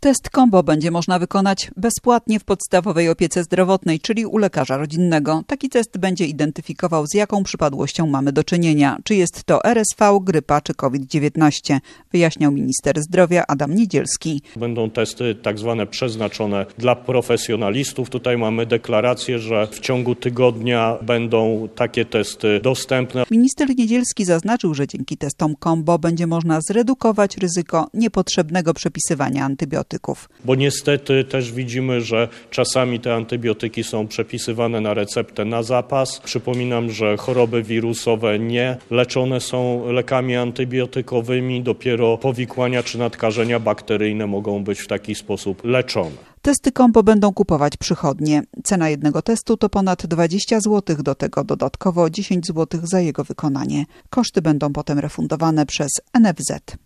Test combo będzie można wykonać bezpłatnie w podstawowej opiece zdrowotnej, czyli u lekarza rodzinnego. Taki test będzie identyfikował, z jaką przypadłością mamy do czynienia. Czy jest to RSV, grypa czy COVID-19, wyjaśniał minister zdrowia Adam Niedzielski. Będą testy tak zwane przeznaczone dla profesjonalistów. Tutaj mamy deklarację, że w ciągu tygodnia będą takie testy dostępne. Minister Niedzielski zaznaczył, że dzięki testom combo będzie można zredukować ryzyko niepotrzebnego przepisywania antybiotyków. Bo niestety też widzimy, że czasami te antybiotyki są przepisywane na receptę na zapas. Przypominam, że choroby wirusowe nie leczone są lekami antybiotykowymi. Dopiero powikłania czy nadkażenia bakteryjne mogą być w taki sposób leczone. Testy combo będą kupować przychodnie. Cena jednego testu to ponad 20 zł, do tego dodatkowo 10 zł za jego wykonanie. Koszty będą potem refundowane przez NFZ.